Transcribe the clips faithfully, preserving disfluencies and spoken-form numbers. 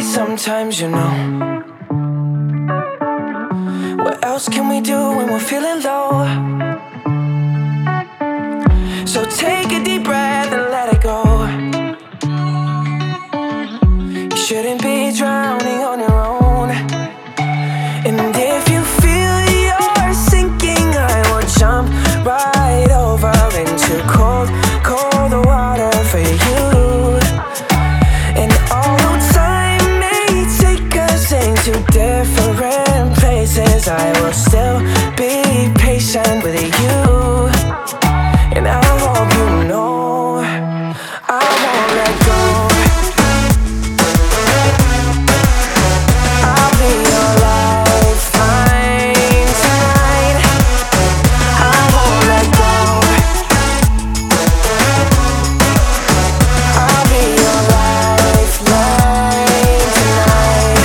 sometimes, you know. What else can we do when we're feeling low? So take a deep breath and let it go. You shouldn't be drowning on your own. And if you feel you're sinking, I will jump right over into cold, cold water for you. And although time may take us into different places, I will still be patient with you. And I hope you know I won't let go. I'll be your lifeline tonight. I won't let go. I'll be your lifeline tonight.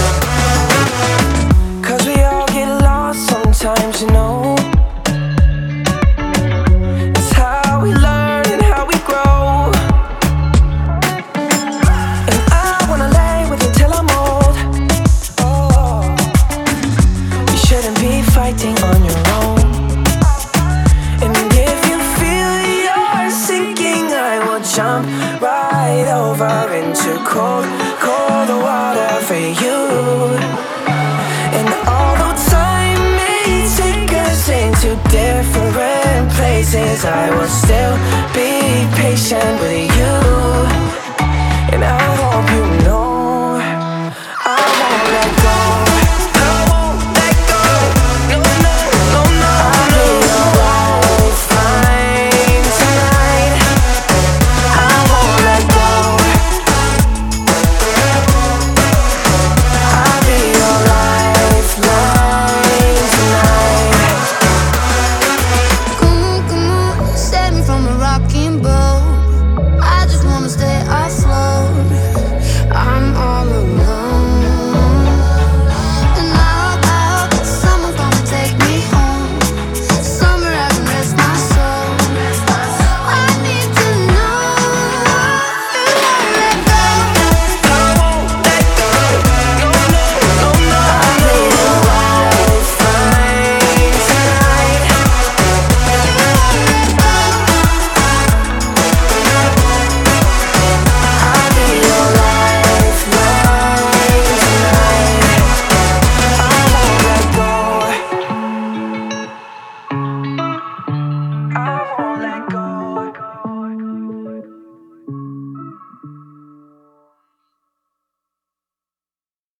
'Cause we all get lost sometimes, you know. It's how we learn and how we grow. And I wanna lay with you till I'm old. Oh, you shouldn't be fighting on your own. And if you feel you're sinking, I will jump right over into cold, cold water for you. And although time may take us into different places, I will still be patient with you.